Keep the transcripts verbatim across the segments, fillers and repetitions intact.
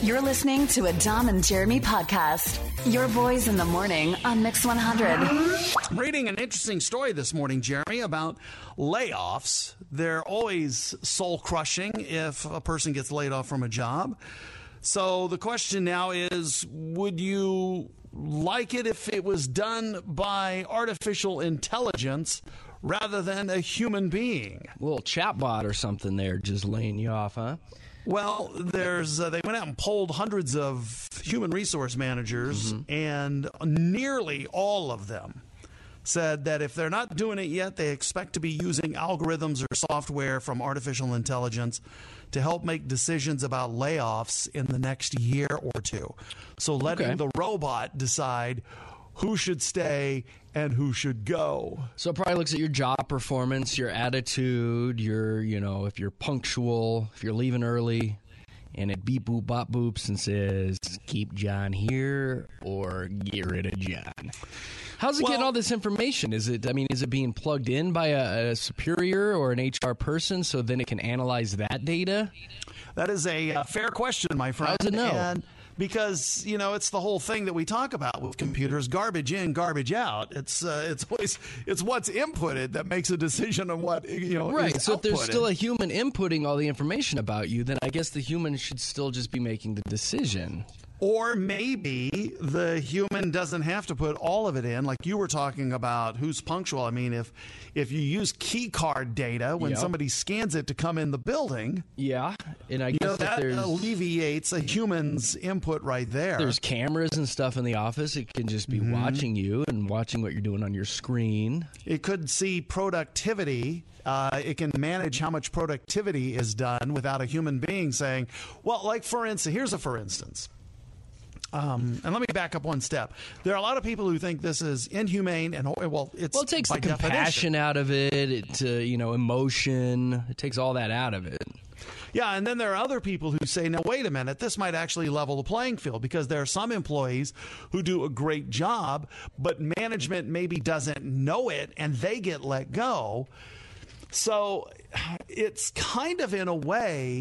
You're listening to a Dom and Jeremy podcast. Your boys in the morning on Mix one hundred. I'm reading an interesting story this morning, Jeremy, about layoffs. They're always soul-crushing if a person gets laid off from a job. So the question now is, would you like it if it was done by artificial intelligence rather than a human being? A little chatbot or something there just laying you off, huh? Well, there's uh, they went out and polled hundreds of human resource managers, mm-hmm. and nearly all of them said that if they're not doing it yet, they expect to be using algorithms or software from artificial intelligence to help make decisions about layoffs in the next year or two. So letting Okay. the robot decide who should stay and who should go. So it probably looks at your job performance, your attitude, your, you know, if you're punctual, if you're leaving early, and it beep boop bop boops and says, keep John here or get rid of John. How's it Well, getting all this information? Is it, I mean, is it being plugged in by a, a superior or an H R person so then it can analyze that data? That is a uh, fair question, my friend. How does it know? And because, you know, it's the whole thing that we talk about with computers, garbage in, garbage out. It's uh, it's always it's what's inputted that makes a decision on what, you know, Right. is So if there's outputted. still a human inputting all the information about you, then I guess the human should still just be making the decision. Or maybe the human doesn't have to put all of it in, like you were talking about who's punctual. I mean, if if you use key card data when Yep. somebody scans it to come in the building, Yeah, and I you guess know, if that there's alleviates a human's input right there. there's cameras and stuff in the office, it can just be watching you and watching what you're doing on your screen. It could see productivity. Uh, it can manage how much productivity is done without a human being saying, well, like for instance, here's a for instance. Um, and let me back up one step. There are a lot of people who think this is inhumane and, well, it's Well, it takes by the compassion definition. out of it, it uh, you know, emotion. It takes all that out of it. Yeah, and then there are other people who say, now, wait a minute, this might actually level the playing field because there are some employees who do a great job, but management maybe doesn't know it and they get let go. So it's kind of, in a way,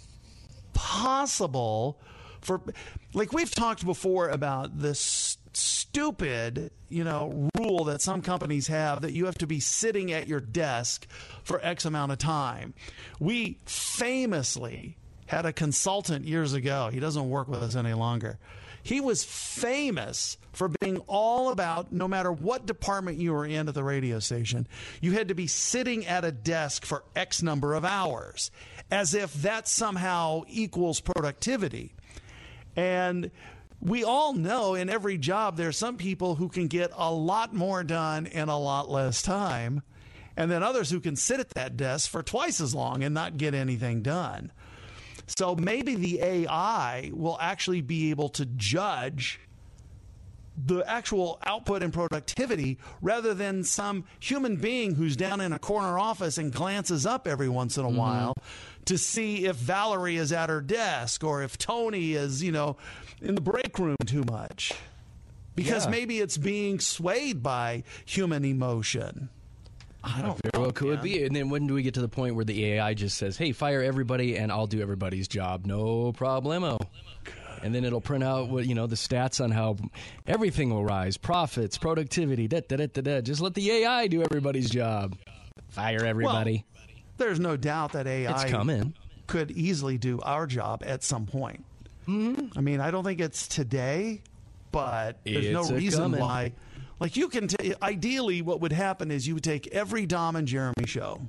possible for, like we've talked before about this stupid, you know, rule that some companies have that you have to be sitting at your desk for X amount of time. We famously had a consultant years ago. He doesn't work with us any longer. He was famous for being all about, no matter what department you were in at the radio station, you had to be sitting at a desk for X number of hours, as if that somehow equals productivity. And we all know in every job there's some people who can get a lot more done in a lot less time, and then others who can sit at that desk for twice as long and not get anything done. So maybe the A I will actually be able to judge the actual output and productivity rather than some human being who's down in a corner office and glances up every once in a mm-hmm. while to see if Valerie is at her desk or if Tony is, you know, in the break room too much. Because Yeah. maybe it's being swayed by human emotion. I don't Very know, well could man. be. And then when do we get to the point where the A I just says, hey, fire everybody and I'll do everybody's job? No problemo. And then it'll print out what, you know, the stats on how everything will rise, profits, productivity, da, da, da, da, da. Just let the A I do everybody's job. Fire everybody. Well, there's no doubt that A I It's coming. could easily do our job at some point. Mm-hmm. I mean, I don't think it's today, but there's It's no a reason coming. why. Like you can, t- ideally, what would happen is you would take every Dom and Jeremy show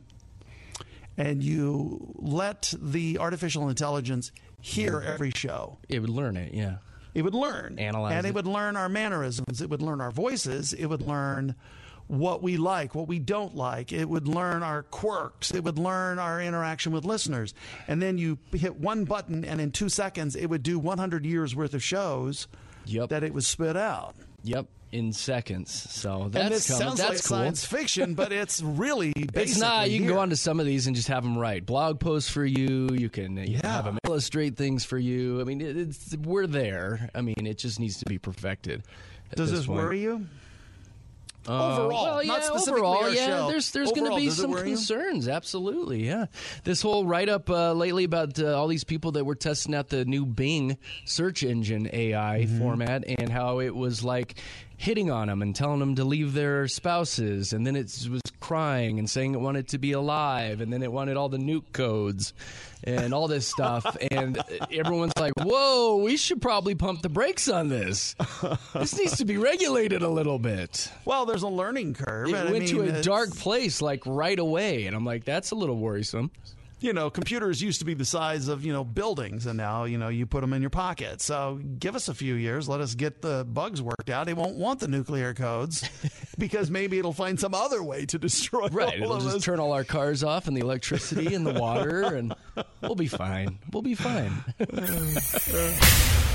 and you let the artificial intelligence hear every show. It would learn it, yeah. It would learn. Analyze And it. it. would learn our mannerisms. It would learn our voices. It would learn what we like, what we don't like. It would learn our quirks. It would learn our interaction with listeners. And then you hit one button, and in two seconds, it would do one hundred years worth of shows Yep. that it would spit out. Yep, in seconds. So that's and this coming. sounds That's like cool. science fiction, but it's really basically It's not. You can here. go onto some of these and just have them write blog posts for you. You can, you can Yeah. have them illustrate things for you. I mean, it, it's we're there. I mean, it just needs to be perfected. at Does this point. worry you? Overall, well, not yeah, specifically overall, our yeah. show. There's there's going to Overall, be does it some worry you? concerns. Absolutely, yeah. This whole write up uh, lately about uh, all these people that were testing out the new Bing search engine A I Mm-hmm. format and how it was like hitting on them and telling them to leave their spouses, and then it was crying and saying it wanted to be alive, and then it wanted all the nuke codes and all this stuff, and everyone's like, whoa, we should probably pump the brakes on this. This needs to be regulated a little bit. Well, there's a learning curve. It and I went to mean, a it's- dark place like right away, and I'm like, that's a little worrisome. You know, computers used to be the size of, you know, buildings, and now, you know, you put them in your pocket. So give us a few years. Let us get the bugs worked out. They won't want the nuclear codes because maybe it'll find some other way to destroy Right, all it'll of just us. turn all our cars off and the electricity and the water, and we'll be fine. We'll be fine.